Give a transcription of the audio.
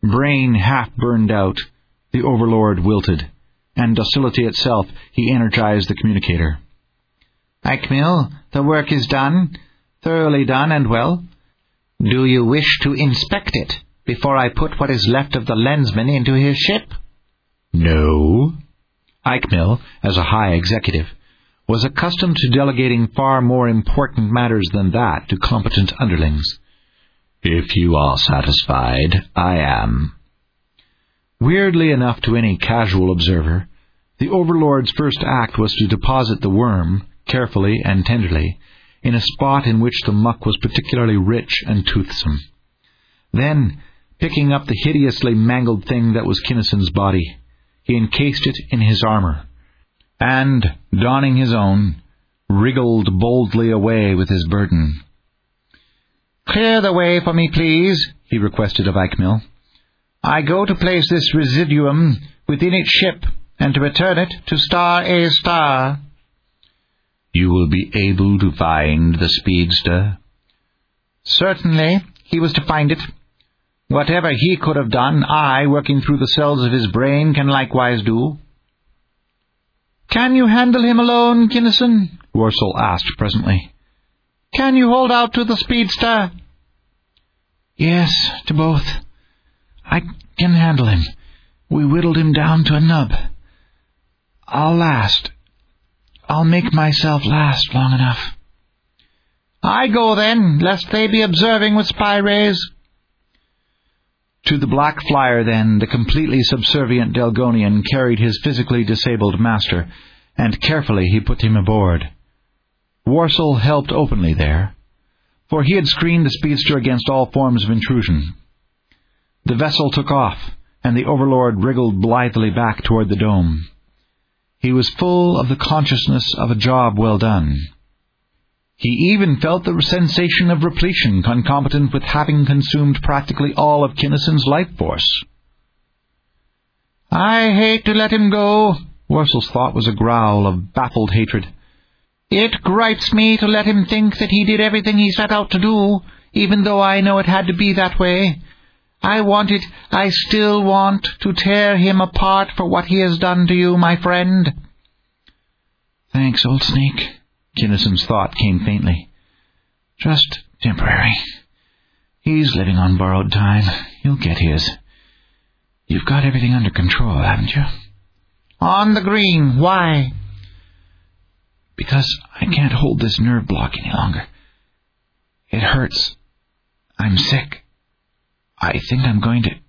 Brain half burned out, the Overlord wilted, and docility itself, he energized the communicator. Eichmill, the work is done, thoroughly done and well. Do you wish to inspect it before I put what is left of the lensman into his ship? No. Eichmill, as a high executive, was accustomed to delegating far more important matters than that to competent underlings. If you are satisfied, I am. Weirdly enough to any casual observer, the Overlord's first act was to deposit the worm, carefully and tenderly, in a spot in which the muck was particularly rich and toothsome. Then, picking up the hideously mangled thing that was Kinnison's body, he encased it in his armor, and, donning his own, wriggled boldly away with his burden. "Clear the way for me, please," he requested of Eichmill. "I go to place this residuum within its ship, and to return it to Star A Star." "You will be able to find the speedster?" "Certainly, he was to find it. Whatever he could have done, I, working through the cells of his brain, can likewise do." "Can you handle him alone, Kinnison?" Worsel asked presently. "Can you hold out to the speedster?" "Yes, to both. I can handle him. We whittled him down to a nub. I'll last. I'll make myself last long enough." "I go then, lest they be observing with spy rays." To the black flyer, then, the completely subservient Delgonian carried his physically disabled master, and carefully he put him aboard. Worsel helped openly there, for he had screened the speedster against all forms of intrusion. The vessel took off, and the Overlord wriggled blithely back toward the dome. He was full of the consciousness of a job well done. He even felt the sensation of repletion concomitant with having consumed practically all of Kinnison's life force. "I hate to let him go," Worsel's thought was a growl of baffled hatred. "It gripes me to let him think that he did everything he set out to do, even though I know it had to be that way. I still want to tear him apart for what he has done to you, my friend." "Thanks, old snake," Kinnison's thought came faintly. "Just temporary. He's living on borrowed time. He'll get his. You've got everything under control, haven't you?" "On the green. Why?" "Because I can't hold this nerve block any longer. It hurts. I'm sick. I think I'm going to